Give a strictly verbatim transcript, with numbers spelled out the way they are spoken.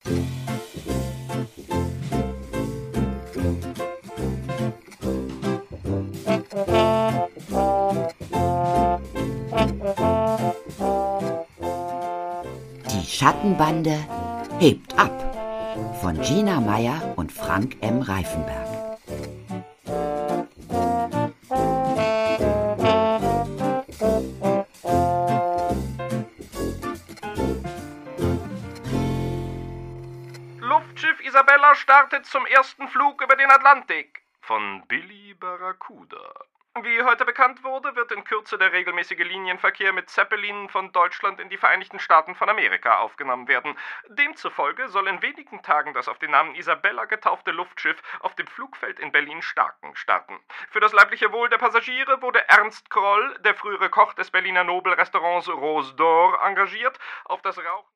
Die Schattenbande hebt ab von Gina Meyer und Frank M. Reifenberg. Luftschiff Isabella startet zum ersten Flug über den Atlantik. Von Billy Barracuda. Wie heute bekannt wurde, wird in Kürze der regelmäßige Linienverkehr mit Zeppelinen von Deutschland in die Vereinigten Staaten von Amerika aufgenommen werden. Demzufolge soll in wenigen Tagen das auf den Namen Isabella getaufte Luftschiff auf dem Flugfeld in Berlin-Starken starten. Für das leibliche Wohl der Passagiere wurde Ernst Kroll, der frühere Koch des Berliner Nobelrestaurants Rose d'Or, engagiert. Auf das Rauchen